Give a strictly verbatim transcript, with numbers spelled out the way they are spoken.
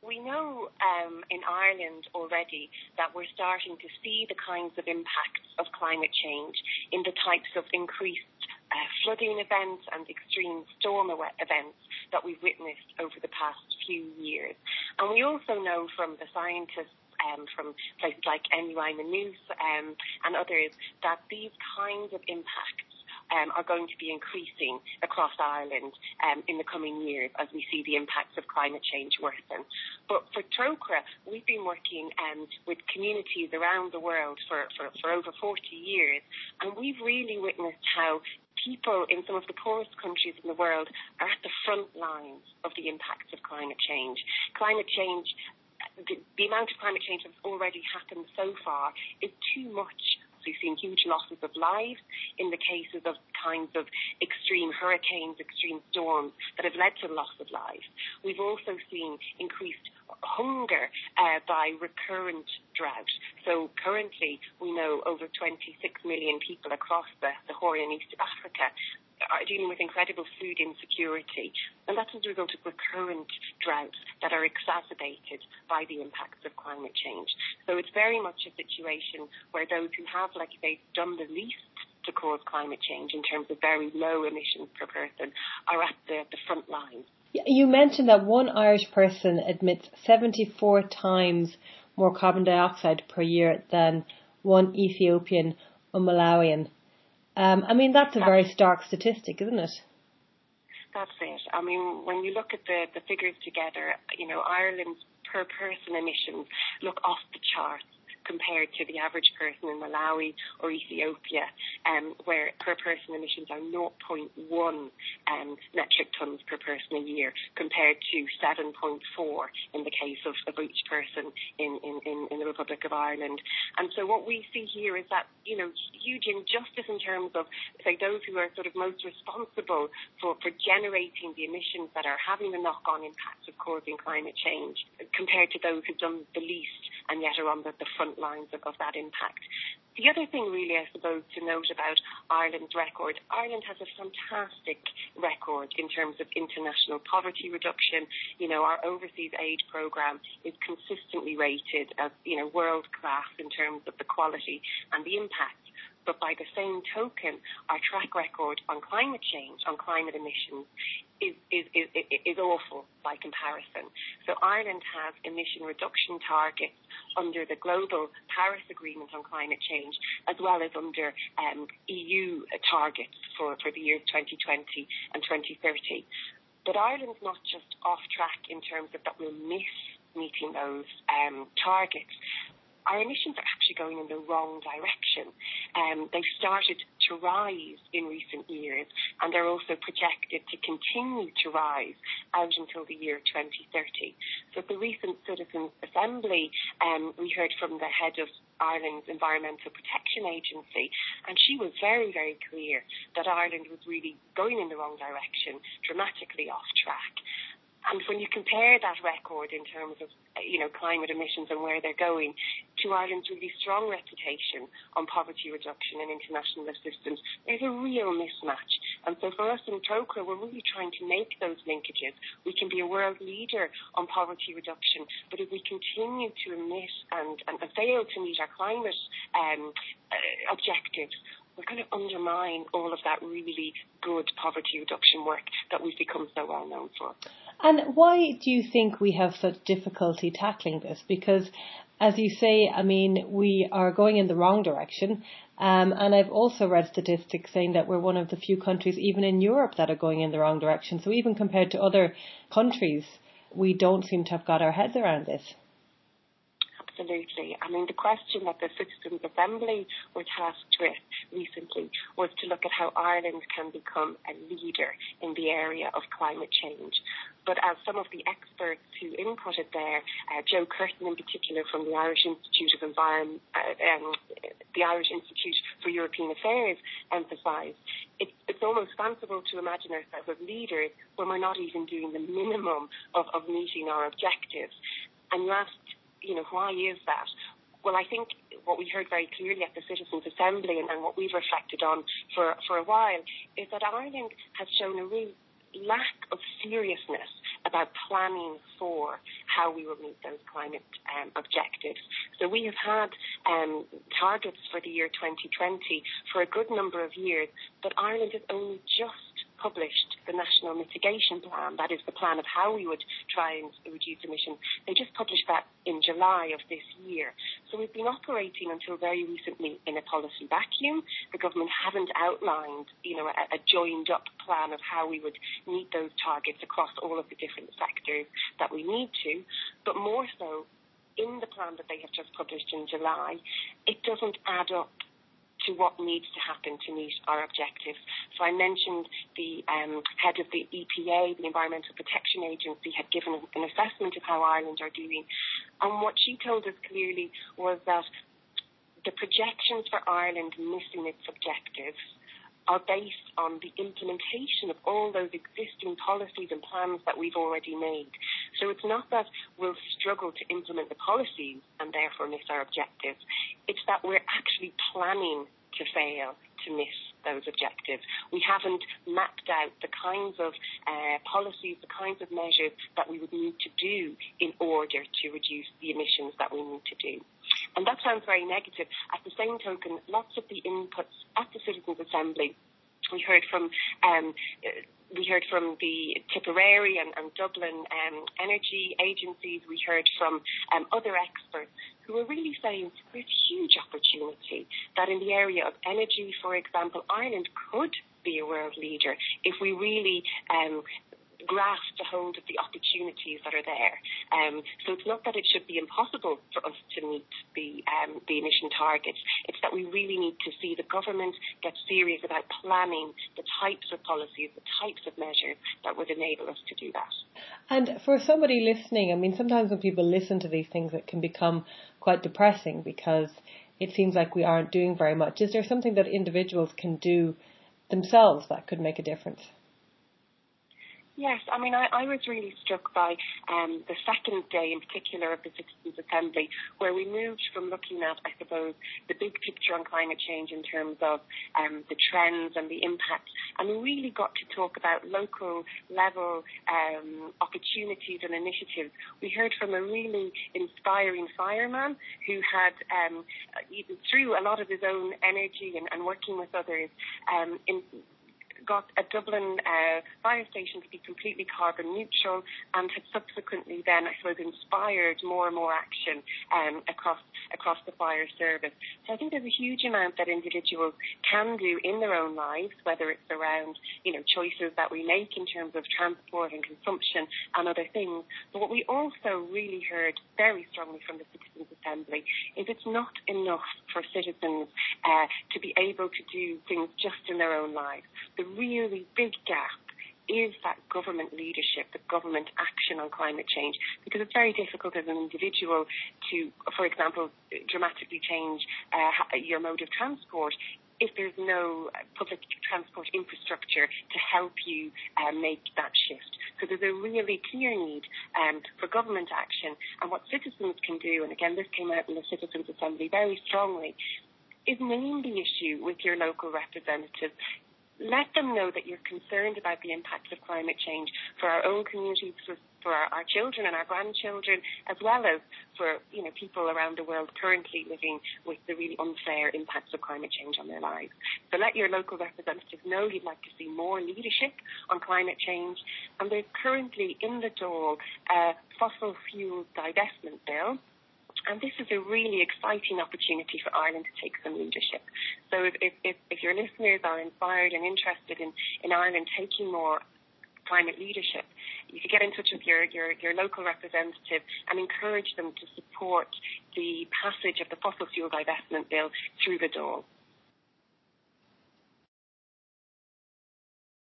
We know um, in Ireland already that we're starting to see the kinds of impacts of climate change in the types of increased uh, flooding events and extreme storm events that we've witnessed over the past few years. And we also know from the scientists um, from places like N U I Maynooth um, and others that these kinds of impacts Um, are going to be increasing across Ireland um, in the coming years as we see the impacts of climate change worsen. But for Trócaire, we've been working um, with communities around the world for, for, for over forty years, and we've really witnessed how people in some of the poorest countries in the world are at the front lines of the impacts of climate change. Climate change, the, the amount of climate change that's already happened so far is too much. We've seen huge losses of lives in the cases of kinds of extreme hurricanes, extreme storms that have led to loss of lives. We've also seen increased hunger uh, by recurrent drought. So currently we know over twenty-six million people across the, the Horn and East of Africa are dealing with incredible food insecurity, and that's as a result of recurrent droughts that are exacerbated by the impacts of climate change. So it's very much a situation where those who have, like I say, done the least to cause climate change in terms of very low emissions per person are at the, the front line. You mentioned that one Irish person emits seventy-four times more carbon dioxide per year than one Ethiopian or Malawian. Um, I mean, that's a very stark statistic, isn't it? That's it. I mean, when you look at the, the figures together, you know, Ireland's per person emissions look off the charts compared to the average person in Malawi or Ethiopia, um, where per person emissions are zero point one um, metric tons per person a year, compared to seven point four in the case of, of each person in, in, in the Republic of Ireland. And so what we see here is that, you know, huge injustice in terms of, say, those who are sort of most responsible for, for generating the emissions that are having the knock-on impacts of causing climate change, compared to those who've done the least and yet are on the, the front lines of, of that impact. The other thing really, I suppose, to note about Ireland's record, Ireland has a fantastic record in terms of international poverty reduction. You know, our overseas aid programme is consistently rated as, you know, world-class in terms of the quality and the impact. But by the same token, our track record on climate change, on climate emissions, is, is, is, is awful by comparison. So Ireland has emission reduction targets under the Global Paris Agreement on climate change, as well as under um, E U targets for, for the years twenty twenty and twenty thirty. But Ireland's not just off track in terms of that we'll miss meeting those um, targets. Our emissions are actually going in the wrong direction. Um, they've started to rise in recent years, and they're also projected to continue to rise out until the year twenty thirty. So at the recent Citizens' Assembly, um, we heard from the head of Ireland's Environmental Protection Agency, and she was very, very clear that Ireland was really going in the wrong direction, dramatically off track. And when you compare that record in terms of, you know, climate emissions and where they're going to Ireland's really strong reputation on poverty reduction and international assistance, there's a real mismatch. And so for us in Trócaire, we're really trying to make those linkages. We can be a world leader on poverty reduction, but if we continue to emit and, and fail to meet our climate um, uh, objectives, we're going to undermine all of that really good poverty reduction work that we've become so well known for. And why do you think we have such difficulty tackling this? Because, as you say, I mean, we are going in the wrong direction. Um, and I've also read statistics saying that we're one of the few countries, even in Europe, that are going in the wrong direction. So even compared to other countries, we don't seem to have got our heads around this. Absolutely. I mean, the question that the Citizens' Assembly were tasked with recently was to look at how Ireland can become a leader in the area of climate change. But as some of the experts who inputted there, uh, Joe Curtin in particular from the Irish Institute of Environment, uh, um, the Irish Institute for European Affairs, emphasised, it, it's almost fanciful to imagine ourselves as leaders when we're not even doing the minimum of, of meeting our objectives. And you asked, you know, why is that? Well, I think what we heard very clearly at the Citizens' Assembly and, and what we've reflected on for, for a while is that Ireland has shown a real lack of seriousness about planning for how we will meet those climate um, objectives. So we have had um, targets for the year twenty twenty for a good number of years, but Ireland has only just published the National Mitigation Plan. That is the plan of how we would try and reduce emissions. They just published that in July of this year. So we've been operating until very recently in a policy vacuum. The government haven't outlined, you know, a, a joined-up plan of how we would meet those targets across all of the different sectors that we need to. But more so, in the plan that they have just published in July, it doesn't add up to what needs to happen to meet our objectives. So I mentioned the um, head of the E P A, the Environmental Protection Agency, had given an assessment of how Ireland are doing. And what she told us clearly was that the projections for Ireland missing its objectives are based on the implementation of all those existing policies and plans that we've already made. So it's not that we'll struggle to implement the policies and therefore miss our objectives. It's that we're actually planning to fail to miss those objectives. We haven't mapped out the kinds of uh, policies, the kinds of measures that we would need to do in order to reduce the emissions that we need to do. And that sounds very negative. At the same token, lots of the inputs at the Citizens' Assembly, we heard from um, we heard from the Tipperary and, and Dublin um, energy agencies. We heard from um, other experts who are really saying there's huge opportunity that in the area of energy, for example, Ireland could be a world leader if we really um, grasp a hold of the opportunities that are there. Um, so it's not that it should be impossible for us to meet the um, the emission targets. It's that we really need to see the government get serious about planning the types of policies, the types of measures that would enable us to do that. And for somebody listening, I mean, sometimes when people listen to these things, it can become quite depressing because it seems like we aren't doing very much. Is there something that individuals can do themselves that could make a difference? Yes, I mean, I, I was really struck by um, the second day in particular of the Citizens' Assembly, where we moved from looking at, I suppose, the big picture on climate change in terms of um, the trends and the impact, and we really got to talk about local level um, opportunities and initiatives. We heard from a really inspiring fireman who had, um, through a lot of his own energy and, and working with others, um, in got a Dublin uh, fire station to be completely carbon neutral, and had subsequently then, I suppose, inspired more and more action um, across across the fire service. So I think there's a huge amount that individuals can do in their own lives, whether it's around, you know, choices that we make in terms of transport and consumption and other things. But what we also really heard very strongly from the Citizens' Assembly is it's not enough for citizens uh, to be able to do things just in their own lives. The really big gap is that government leadership, the government action on climate change, because it's very difficult as an individual to, for example, dramatically change uh, your mode of transport if there's no public transport infrastructure to help you uh, make that shift. So there's a really clear need um, for government action, and what citizens can do, and again this came out in the Citizens' Assembly very strongly, is name the issue with your local representatives. Let them know that you're concerned about the impacts of climate change for our own communities, for, for our, our children and our grandchildren, as well as for, you know, people around the world currently living with the really unfair impacts of climate change on their lives. So let your local representatives know you'd like to see more leadership on climate change. And there's currently in the Dáil a fossil fuel divestment bill. And this is a really exciting opportunity for Ireland to take some leadership. So if, if, if your listeners are inspired and interested in, in Ireland taking more climate leadership, you could get in touch with your, your, your local representative and encourage them to support the passage of the fossil fuel divestment bill through the Dáil.